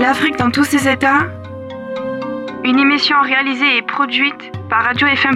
L'Afrique dans tous ses états. Une émission réalisée et produite par Radio FM+.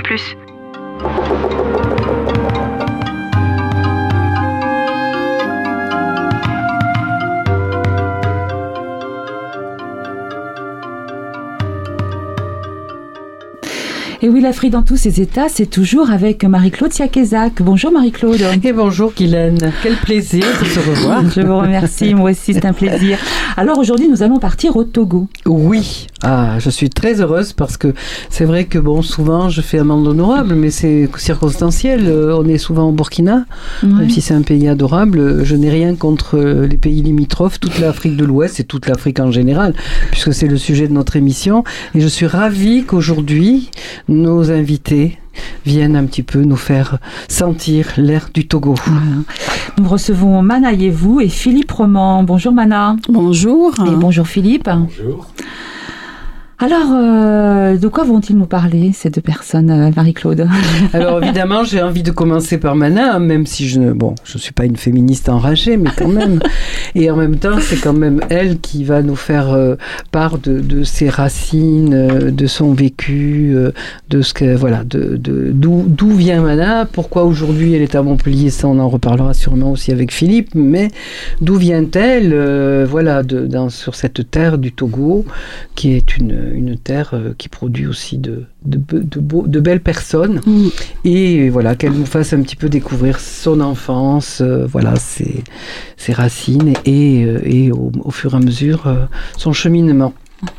Et oui, l'Afrique dans tous ses états, c'est toujours avec Marie-Claude Siakesak. Bonjour Marie-Claude. Et bonjour Guylaine. Quel plaisir de se revoir. Je vous remercie, moi aussi c'est un plaisir. Alors aujourd'hui, nous allons partir au Togo. Oui, je suis très heureuse parce que c'est vrai que souvent je fais amende honorable, mais c'est circonstanciel. On est souvent au Burkina, même si c'est un pays adorable. Je n'ai rien contre les pays limitrophes, toute l'Afrique de l'Ouest et toute l'Afrique en général, puisque c'est le sujet de notre émission. Et je suis ravie qu'aujourd'hui, nos invités viennent un petit peu nous faire sentir l'air du Togo. Voilà. Nous recevons Mana Yevou et Philippe Roman. Bonjour Mana. Bonjour. Et bonjour Philippe. Bonjour. Alors, de quoi vont-ils nous parler, ces deux personnes, Marie-Claude? Alors, évidemment, j'ai envie de commencer par Mana, même si je suis pas une féministe enragée, mais quand même. Et en même temps, c'est quand même elle qui va nous faire part de ses racines, de son vécu, de ce que, voilà, d'où vient Mana, pourquoi aujourd'hui elle est à Montpellier, ça on en reparlera sûrement aussi avec Philippe, mais d'où vient-elle, sur cette terre du Togo, qui est une terre qui produit aussi de belles personnes, et voilà, qu'elle nous fasse un petit peu découvrir son enfance, ses racines et au fur et à mesure son cheminement.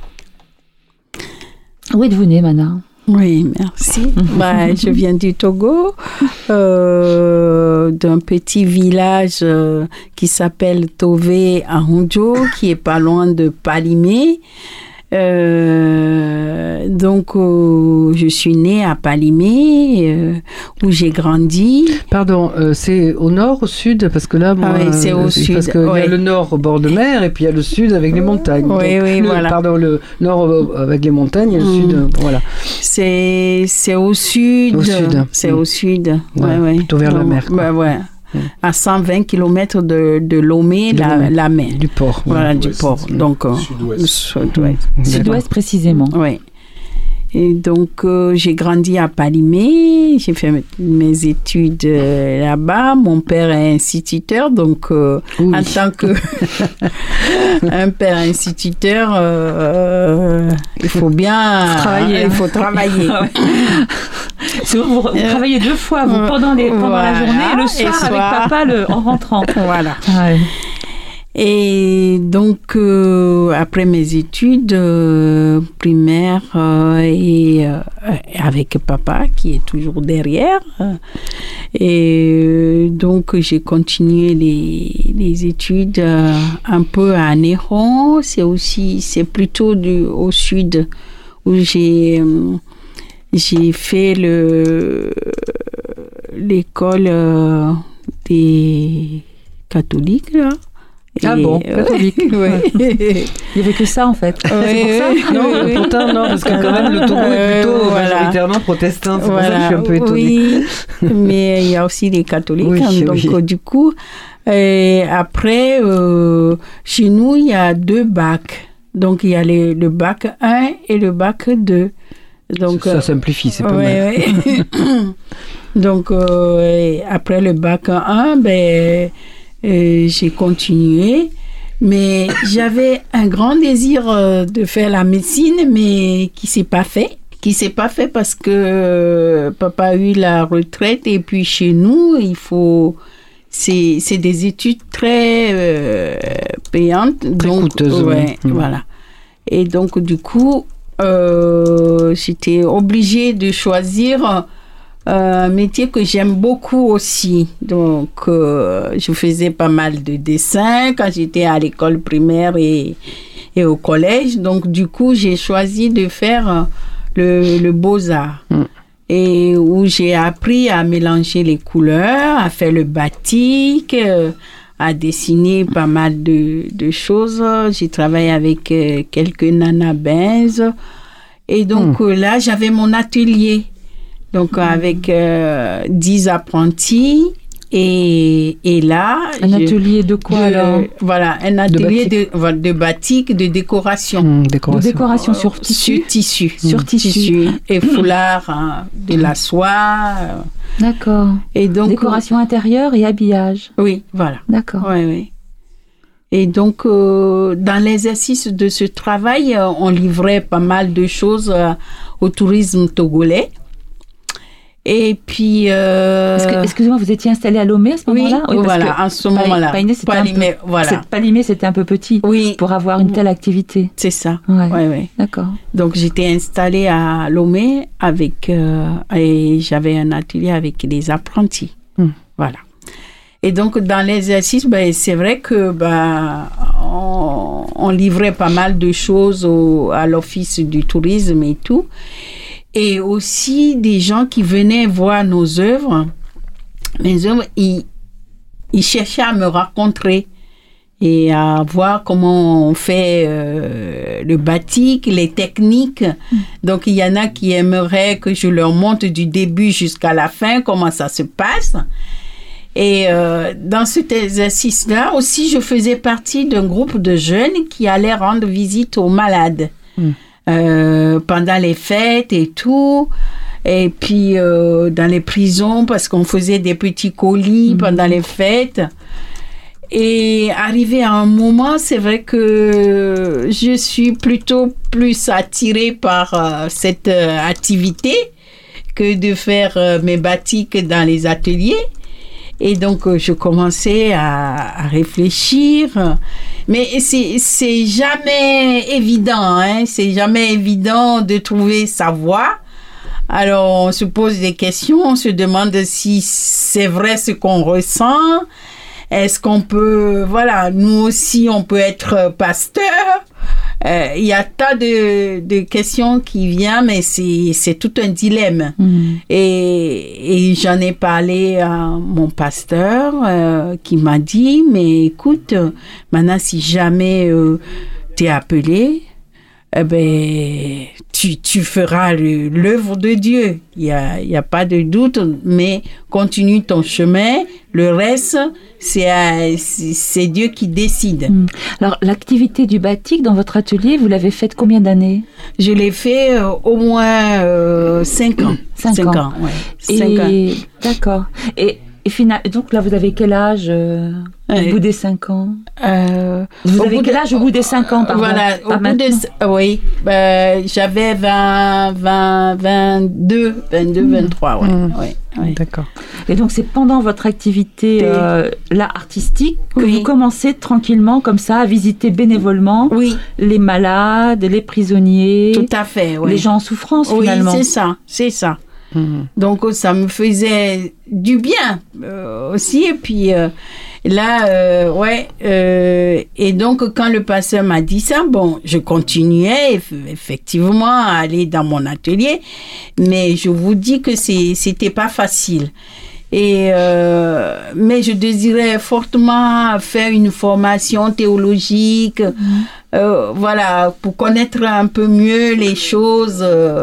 Où êtes-vous née, Mana? Oui, merci. Je viens du Togo, d'un petit village qui s'appelle Tové à Hondjo, qui est pas loin de Palimé. Je suis née à Palimé, où j'ai grandi. Pardon, c'est au nord, au sud, parce que là, c'est au sud. Parce qu'il y a le nord au bord de mer, et puis il y a le sud avec les montagnes. Voilà. Pardon, le nord avec les montagnes, et le sud, voilà. C'est au sud. Au sud. C'est au sud. Plutôt vers la mer. À 120 km de Lomé, la mer. Du port. Voilà, du port. Donc, sud-ouest précisément. Oui. Et donc, j'ai grandi à Palimé, j'ai fait mes études là-bas. Mon père est instituteur, donc en tant que un père instituteur, il faut bien travailler. Il faut travailler. Vous travaillez deux fois, pendant la journée et le soir avec papa en rentrant. Voilà. Ouais. Et donc, après mes études primaires et avec papa qui est toujours derrière, et donc j'ai continué les études un peu à Néron. C'est plutôt au sud où j'ai fait l'école des catholiques là. Catholique. Il n'y avait que ça en fait. C'est pour ça. Non, pourtant non, parce que quand même le Togo est plutôt majoritairement protestant. C'est pour ça que je suis un peu étonnée. Oui, mais il y a aussi les catholiques. Du coup, après, chez nous, il y a 2 bacs. Donc, il y a le bac 1 et le bac 2. Donc, ça simplifie, c'est pas mal. Donc, après le bac 1, j'ai continué, mais j'avais un grand désir de faire la médecine, mais qui s'est pas fait parce que papa a eu la retraite, et puis chez nous c'est des études très payantes, très coûteuses. Voilà. Et donc du coup j'étais obligée de choisir un métier que j'aime beaucoup aussi. Donc, je faisais pas mal de dessins quand j'étais à l'école primaire et au collège. Donc, du coup, j'ai choisi de faire le Beaux-Arts. Et où j'ai appris à mélanger les couleurs, à faire le batik, à dessiner pas mal de choses. J'ai travaillé avec quelques nanabins. Et donc, là, j'avais mon atelier. Donc, avec 10 apprentis Et là... Un atelier de quoi alors? Voilà, un atelier de batik, de décoration. De décoration sur tissu? Sur tissu. Et foulard, de la soie. D'accord. Et donc, décoration intérieure et habillage. Oui, voilà. D'accord. Oui. Et donc, dans l'exercice de ce travail, on livrait pas mal de choses au tourisme togolais. Et puis... Excusez-moi, vous étiez installé à Lomé à ce moment-là? Oui, voilà, à ce moment-là. Palimé, c'était un peu petit pour avoir une telle activité. C'est ça. Oui. D'accord. Donc, j'étais installée à Lomé et j'avais un atelier avec des apprentis. Voilà. Et donc, dans l'exercice, c'est vrai que on livrait pas mal de choses à l'Office du tourisme et tout. Et aussi des gens qui venaient voir nos œuvres. Mes œuvres, ils cherchaient à me rencontrer et à voir comment on fait le batik, les techniques. Donc, il y en a qui aimeraient que je leur montre du début jusqu'à la fin comment ça se passe. Et dans cet exercice-là aussi, je faisais partie d'un groupe de jeunes qui allaient rendre visite aux malades. Pendant les fêtes et tout, et puis dans les prisons parce qu'on faisait des petits colis pendant les fêtes. Et arrivé à un moment, c'est vrai que je suis plutôt plus attirée par cette activité que de faire mes batiks dans les ateliers. Et donc, je commençais à réfléchir. Mais c'est jamais évident, hein. C'est jamais évident de trouver sa voie. Alors, on se pose des questions, on se demande si c'est vrai ce qu'on ressent. Est-ce qu'on peut... Voilà, nous aussi, on peut être pasteur. Il y a tas de questions qui viennent, mais c'est tout un dilemme. Et j'en ai parlé à mon pasteur qui m'a dit, mais écoute, maintenant si jamais t'es appelé, tu feras l'œuvre de Dieu. Il y a pas de doute, mais continue ton chemin. Le reste, c'est Dieu qui décide. Alors, l'activité du batik dans votre atelier, vous l'avez faite combien d'années? Je l'ai fait au moins 5 ans. 5 ans, ouais. 5 ans. D'accord. Et donc là, vous avez quel âge au bout des 5 ans? Vous avez quel âge au bout des 5 ans, pardon? Voilà, au bout oui. J'avais 22, 23, ouais. D'accord. Et donc, c'est pendant votre activité là, artistique que vous commencez tranquillement, comme ça, à visiter bénévolement les malades, les prisonniers. Tout à fait, les gens en souffrance, finalement. Oui, c'est ça. Donc, ça me faisait du bien aussi. Et puis, et donc, quand le pasteur m'a dit ça, je continuais effectivement à aller dans mon atelier. Mais je vous dis que c'était pas facile. Mais je désirais fortement faire une formation théologique, pour connaître un peu mieux les choses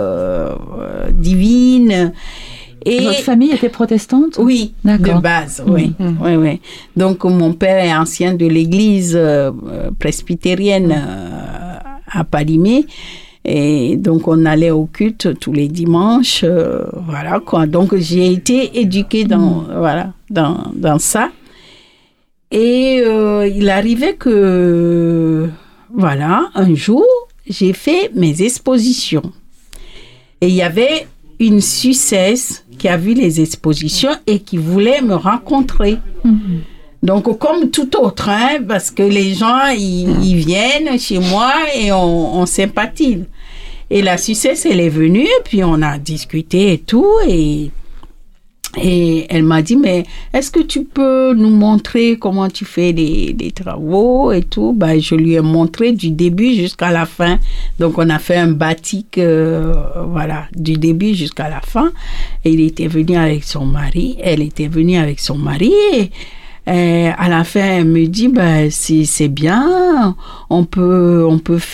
divines. Et votre famille était protestante? Oui, de base, oui. Donc, mon père est ancien de l'église presbytérienne à Palimé. Et donc, on allait au culte tous les dimanches. Voilà, quoi. Donc, j'ai été éduquée dans ça. Et il arrivait que, un jour, j'ai fait mes expositions. Et il y avait une Suissesse qui a vu les expositions et qui voulait me rencontrer. Donc, comme tout autre, parce que les gens, ils viennent chez moi et on sympathise. Et la Suissesse, elle est venue, puis on a discuté et tout, et elle m'a dit, mais est-ce que tu peux nous montrer comment tu fais les travaux et tout? Je lui ai montré du début jusqu'à la fin. Donc, on a fait un batik, du début jusqu'à la fin. Et il était venu avec son mari, elle était venue avec son mari, et à la fin, elle me dit, c'est bien, on peut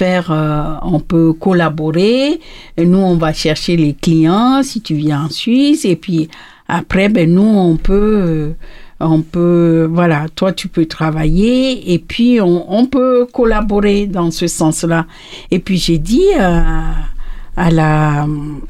collaborer. Et nous, on va chercher les clients si tu viens en Suisse. Et puis, après, nous, on peut on peut, voilà, toi tu peux travailler et puis on peut collaborer dans ce sens-là. Et puis j'ai dit à la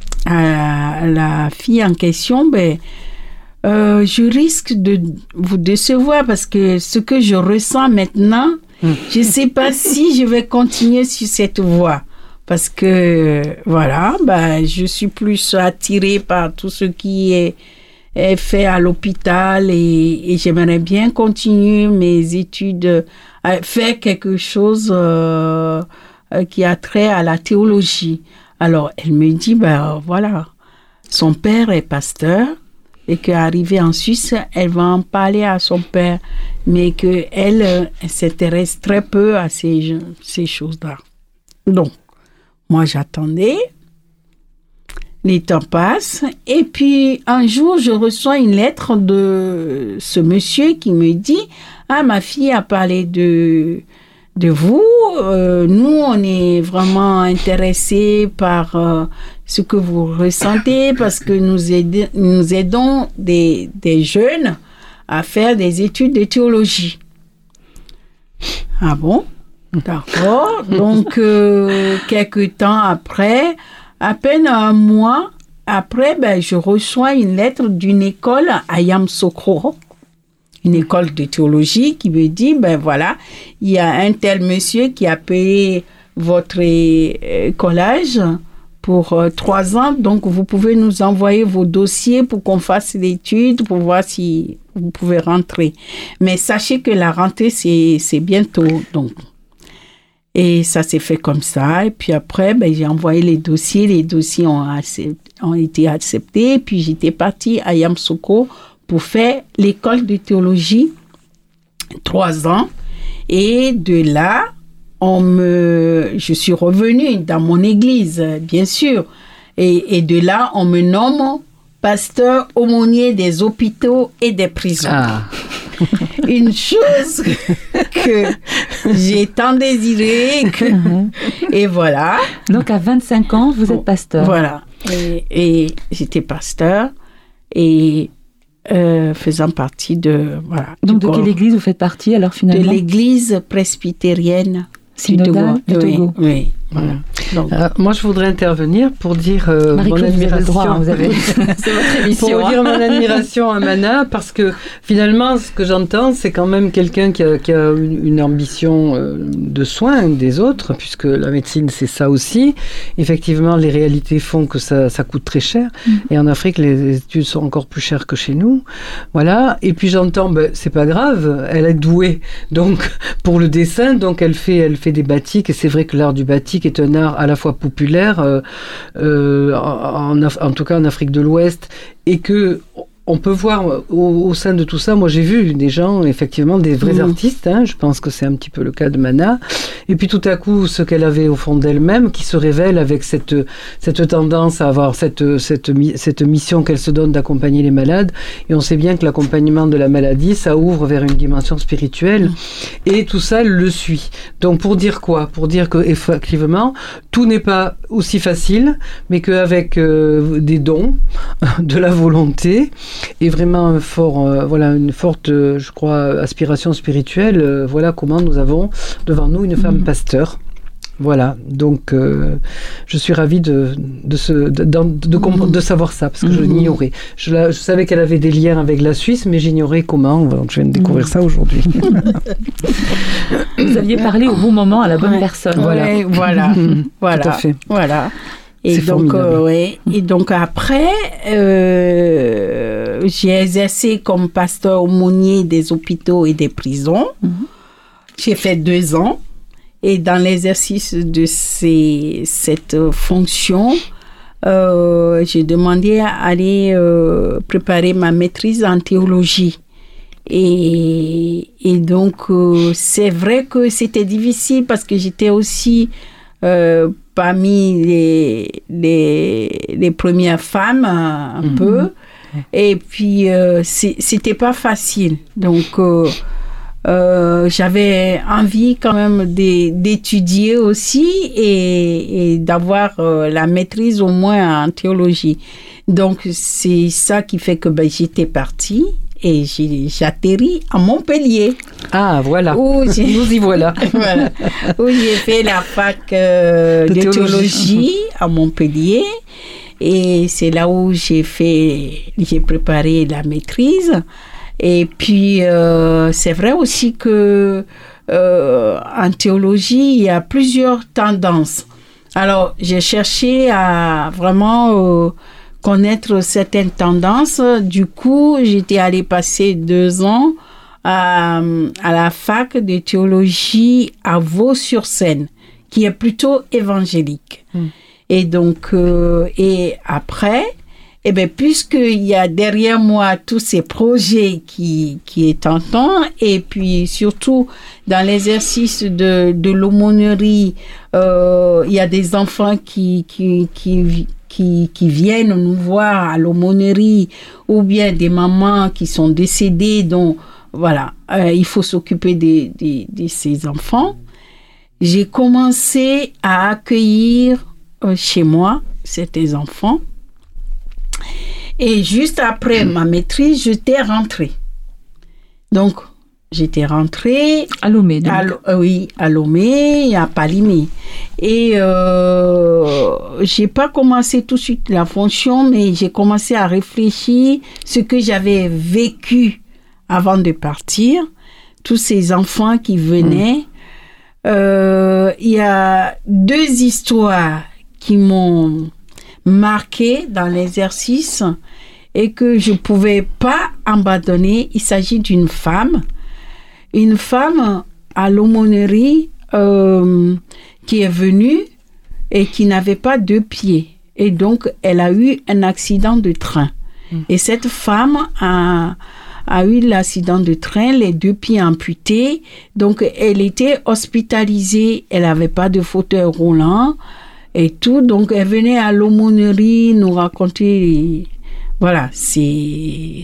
fille en question, je risque de vous décevoir parce que ce que je ressens maintenant, je ne sais pas si je vais continuer sur cette voie. Parce que, voilà, je suis plus attirée par tout ce qui est fait à l'hôpital et j'aimerais bien continuer mes études, faire quelque chose qui a trait à la théologie. Alors, elle me dit, voilà, son père est pasteur et qu'arrivée en Suisse, elle va en parler à son père, mais qu'elle s'intéresse très peu à ces choses-là. Donc, moi, j'attendais. Les temps passent. Et puis, un jour, je reçois une lettre de ce monsieur qui me dit « Ah, ma fille a parlé de vous. Nous, on est vraiment intéressés par ce que vous ressentez parce que nous aidons des jeunes à faire des études de théologie. » Ah bon? D'accord. Donc, quelques temps après, à peine un mois après, je reçois une lettre d'une école à Yamoussoukro, une école de théologie qui me dit, voilà, il y a un tel monsieur qui a payé votre collège pour 3 ans, donc vous pouvez nous envoyer vos dossiers pour qu'on fasse l'étude, pour voir si vous pouvez rentrer. Mais sachez que la rentrée, c'est bientôt, donc. Et ça s'est fait comme ça. Et puis après, j'ai envoyé les dossiers. Les dossiers ont été acceptés. Et puis j'étais partie à Yamoussoukro pour faire l'école de théologie 3 ans. Et de là, je suis revenue dans mon église, bien sûr. Et de là, on me nomme pasteur aumônier des hôpitaux et des prisons. Ah. Une chose que j'ai tant désirée. Et voilà. Donc, à 25 ans, vous êtes pasteur. Voilà. Et j'étais pasteur et faisant partie de... Voilà, donc, de quelle église vous faites partie, alors, finalement? De l'église presbytérienne synodale du Togo. Oui. Voilà. Donc, moi, je voudrais intervenir pour dire mon admiration. Vous avez c'est votre émission. Pour dire mon admiration à Mana, parce que finalement, ce que j'entends, c'est quand même quelqu'un qui a une ambition de soin des autres, puisque la médecine, c'est ça aussi. Effectivement, les réalités font que ça coûte très cher. Et en Afrique, les études sont encore plus chères que chez nous. Voilà. Et puis j'entends, c'est pas grave, elle est douée. Donc, pour le dessin, donc elle fait des batiks. Et c'est vrai que l'art du batik est un art à la fois populaire, en tout cas en Afrique de l'Ouest, et que on peut voir au sein de tout ça, moi j'ai vu des gens, effectivement, des vrais artistes, je pense que c'est un petit peu le cas de Mana, et puis tout à coup, ce qu'elle avait au fond d'elle-même, qui se révèle avec cette tendance à avoir cette mission qu'elle se donne d'accompagner les malades, et on sait bien que l'accompagnement de la maladie, ça ouvre vers une dimension spirituelle, et tout ça le suit. Donc pour dire quoi? Pour dire qu'effectivement, tout n'est pas aussi facile, mais qu'avec des dons, de la volonté, et vraiment une forte, je crois, aspiration spirituelle. Voilà comment nous avons devant nous une femme pasteur. Voilà, donc je suis ravie de savoir ça, parce que je l'ignorais. Je savais qu'elle avait des liens avec la Suisse, mais j'ignorais comment, donc je viens de découvrir ça aujourd'hui. Vous aviez parlé au bon moment à la bonne personne. Voilà. Tout à fait. Voilà. Et donc, et donc après, j'ai exercé comme pasteur aumônier des hôpitaux et des prisons. J'ai fait 2 ans. Et dans l'exercice de cette fonction, j'ai demandé à aller préparer ma maîtrise en théologie. Et donc, c'est vrai que c'était difficile parce que j'étais aussi parmi les premières femmes, un peu. Et puis, c'était pas facile. Donc, j'avais envie quand même d'étudier aussi et d'avoir la maîtrise au moins en théologie. Donc, c'est ça qui fait que j'étais partie. et j'atterris à Montpellier. Ah, voilà. Nous y voilà. Voilà. Où j'ai fait la fac de théologie à Montpellier. Et c'est là où j'ai préparé la maîtrise. Et puis, c'est vrai aussi que en théologie, il y a plusieurs tendances. Alors, j'ai cherché à vraiment connaître certaines tendances. Du coup, j'étais allée passer 2 ans à la fac de théologie à Vaux-sur-Seine, qui est plutôt évangélique. Et donc, et après, puisqu'il y a derrière moi tous ces projets qui est tentant, et puis surtout dans l'exercice de l'aumônerie, il y a des enfants qui viennent nous voir à l'aumônerie, ou bien des mamans qui sont décédées, dont voilà, il faut s'occuper de ces enfants. J'ai commencé à accueillir chez moi certains enfants. Et juste après ma maîtrise, j'étais rentrée. Donc, j'étais rentrée... À Lomé, donc. Oui, à Lomé, à Palimé. Et j'ai pas commencé tout de suite la fonction, mais j'ai commencé à réfléchir ce que j'avais vécu avant de partir. Tous ces enfants qui venaient. Il y a 2 histoires qui m'ont marqué dans l'exercice et que je ne pouvais pas abandonner. Il s'agit d'une femme à l'aumônerie qui est venue et qui n'avait pas 2 pieds. Et donc, elle a eu un accident de train. Et cette femme a eu l'accident de train, les 2 pieds amputés. Donc, elle était hospitalisée. Elle n'avait pas de fauteuil roulant et tout. Donc, elle venait à l'aumônerie nous raconter, voilà, ses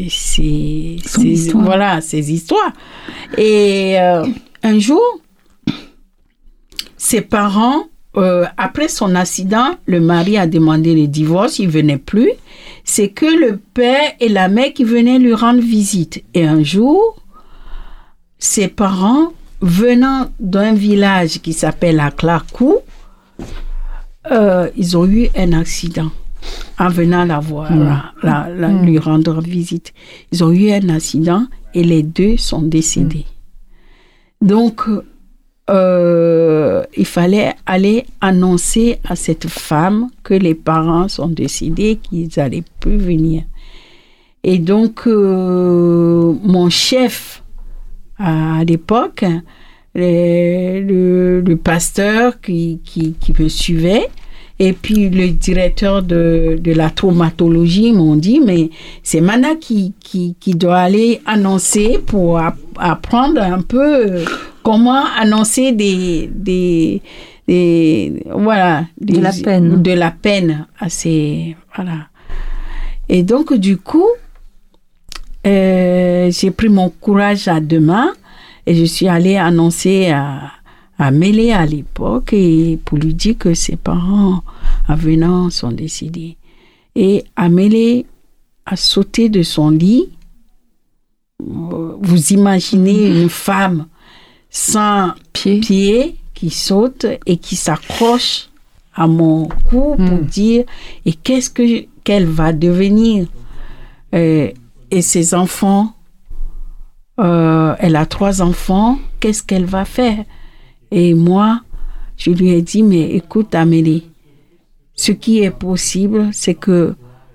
histoires. Et un jour, ses parents, après son accident, le mari a demandé le divorce, il ne venait plus. C'est que le père et la mère qui venaient lui rendre visite. Et un jour, ses parents, venant d'un village qui s'appelle Aclarcou, ils ont eu un accident en venant la voir, lui rendre visite. Ils ont eu un accident et les 2 sont décédés. Donc, il fallait aller annoncer à cette femme que les parents sont décédés, qu'ils n'allaient plus venir. Et donc, mon chef, à l'époque, le pasteur qui me suivait, et puis le directeur de la traumatologie m'ont dit, mais c'est Mana qui doit aller annoncer pour apprendre un peu comment annoncer de la peine à ces, voilà. Et donc du coup, j'ai pris mon courage à 2 mains et je suis allée annoncer à Mélé à l'époque et pour lui dire que ses parents avenants sont décédés. Et Amélie a sauté de son lit. Vous imaginez une femme sans pied qui saute et qui s'accroche à mon cou pour dire et qu'est-ce qu'elle va devenir. Et ses enfants, elle a 3 enfants, qu'est-ce qu'elle va faire? Et moi, je lui ai dit, mais écoute Amélie, ce qui est possible, c'est que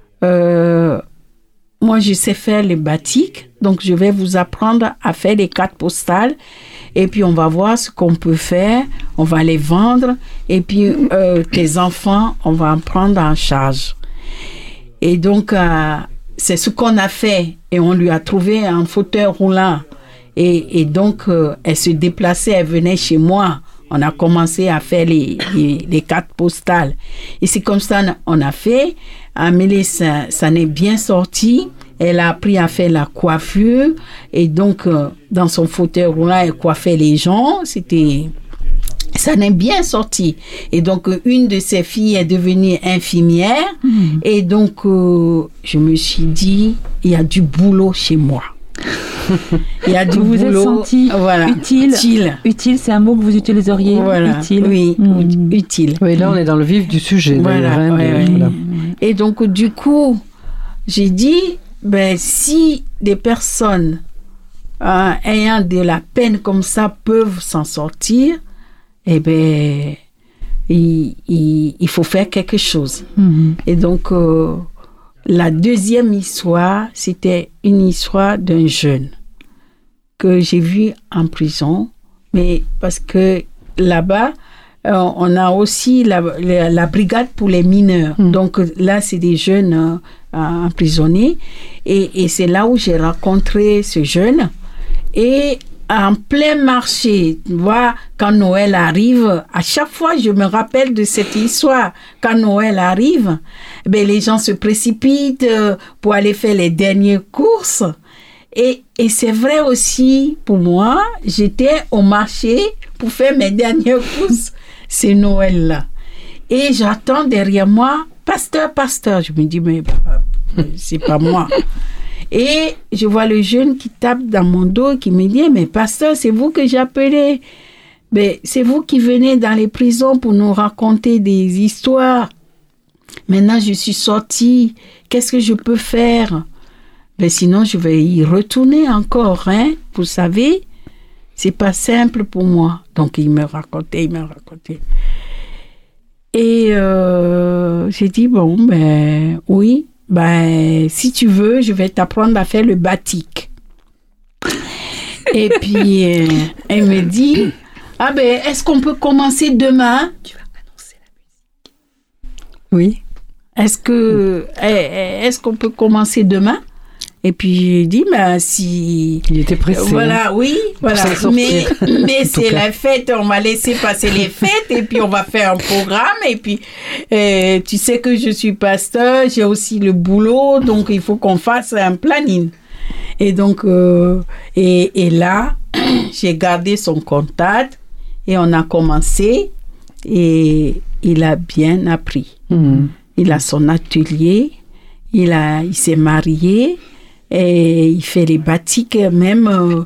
moi, je sais faire les batiks, donc je vais vous apprendre à faire les cartes postales et puis on va voir ce qu'on peut faire, on va les vendre et puis tes enfants, on va en prendre en charge. Et donc, c'est ce qu'on a fait et on lui a trouvé un fauteuil roulant. Et donc, elle se déplaçait, elle venait chez moi. On a commencé à faire les cartes postales. Et c'est comme ça qu'on a fait. Amélie, ça n'est bien sorti. Elle a appris à faire la coiffure. Et donc, dans son fauteuil roulant, elle coiffait les gens. C'était ça n'est bien sorti. Et donc, une de ses filles est devenue infirmière. Et donc, je me suis dit, il y a du boulot chez moi. Il y a du vous boulot. Vous êtes senti utile. Utile, c'est un mot que vous utiliseriez. Voilà. Utile. Oui, utile. Oui, là, on est dans le vif du sujet. Voilà. Et donc, du coup, j'ai dit, si des personnes ayant de la peine comme ça peuvent s'en sortir, il faut faire quelque chose. Et donc, la deuxième histoire, c'était une histoire d'un jeune que j'ai vu en prison, mais parce que là-bas, on a aussi la brigade pour les mineurs. Donc là, c'est des jeunes emprisonnés. Et c'est là où j'ai rencontré ce jeune. Et en plein marché, tu vois, quand Noël arrive, à chaque fois, je me rappelle de cette histoire. Quand Noël arrive, les gens se précipitent pour aller faire les dernières courses. Et c'est vrai aussi, pour moi, j'étais au marché pour faire mes dernières courses. C'est Noël là. Et j'attends derrière moi, pasteur. Je me dis, mais c'est pas moi. Et je vois le jeune qui tape dans mon dos, qui me dit, mais pasteur, c'est vous que j'appelais. C'est vous qui venez dans les prisons pour nous raconter des histoires. Maintenant, je suis sortie. Qu'est-ce que je peux faire? Sinon, je vais y retourner encore. Vous savez, c'est pas simple pour moi. Donc, il me racontait. Et j'ai dit, oui. Si tu veux, je vais t'apprendre à faire le batik. Et puis, elle me dit, est-ce qu'on peut commencer demain? Tu vas annoncer la musique. Oui. Est-ce qu'on peut commencer demain? Et puis, j'ai dit, si... Il était pressé. Voilà, oui, voilà. Mais c'est la fête, on va laisser passer les fêtes et puis on va faire un programme. Et puis, tu sais que je suis pasteur, j'ai aussi le boulot, donc il faut qu'on fasse un planning. Et donc, et là, j'ai gardé son contact et on a commencé et il a bien appris. Il a son atelier, il s'est marié. Et il fait les batiks même.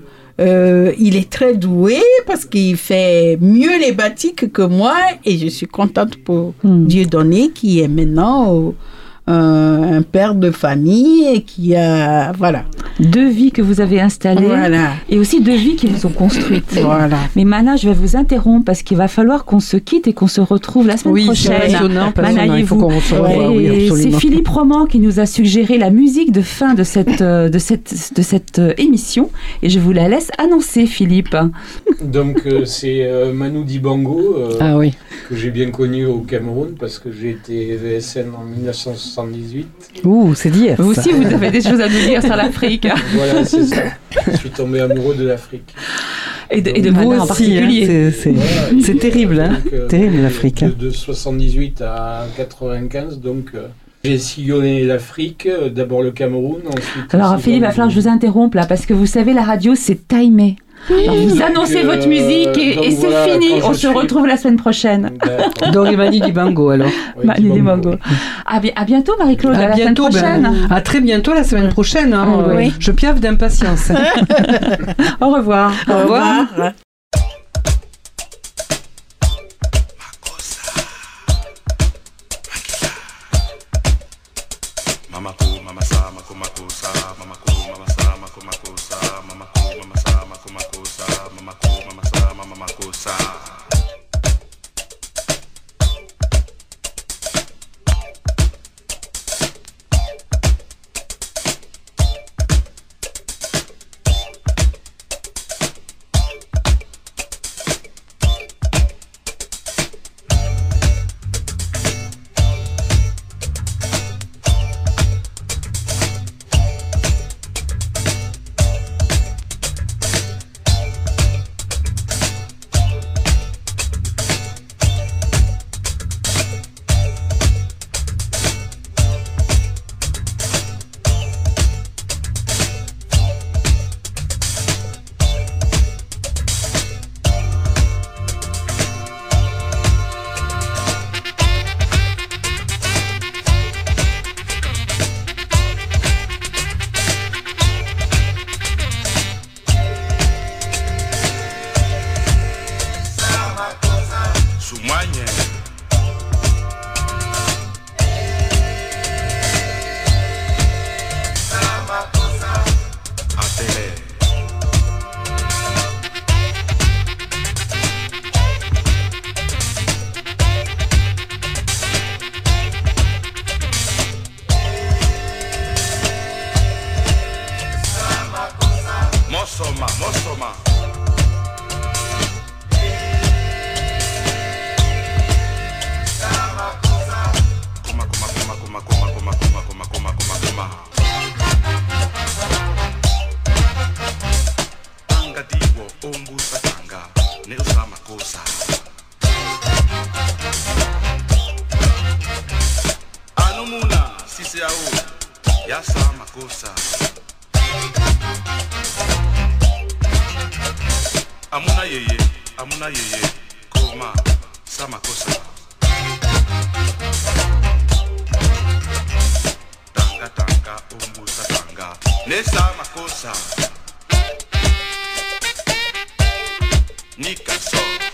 Il est très doué parce qu'il fait mieux les batiks que moi. Et je suis contente pour Dieudonné qui est maintenant un père de famille et qui a... Voilà. 2 vies que vous avez installées. Voilà. Et aussi 2 vies qui vous ont construites. Voilà. Mais Mana, je vais vous interrompre parce qu'il va falloir qu'on se quitte et qu'on se retrouve la semaine prochaine. Mana, il faut qu'on se revoie. Oui, c'est Philippe Roman qui nous a suggéré la musique de fin de cette émission. Et je vous la laisse annoncer, Philippe. Donc, c'est Manu Dibango, que j'ai bien connu au Cameroun parce que j'ai été VSN en 1978. C'est dire. Vous aussi, vous avez des choses à nous dire sur l'Afrique. Voilà, c'est ça. Je suis tombé amoureux de l'Afrique. Et de Mana en particulier. C'est terrible, donc, terrible l'Afrique. De 78 à 95, donc... J'ai sillonné l'Afrique, d'abord le Cameroun, ensuite... Alors Philippe, il va falloir que je vous interrompe là, parce que vous savez, la radio, c'est timé. Alors, vous annoncez votre musique et c'est fini. On se retrouve la semaine prochaine. Dorimani Dibango alors. Mani Dibango. À bientôt Marie-Claude, à la semaine prochaine. À très bientôt la semaine prochaine. Oui. Je piaffe d'impatience. Au revoir. Au revoir. Mosoma, Mosoma. Tanga diwo ombusa tanga ne usama kosa. Anumuna sisi au ya sama kosa. Amuna yeye koma sama kosa. Tanga umbusa tanga nesa makosa Nika so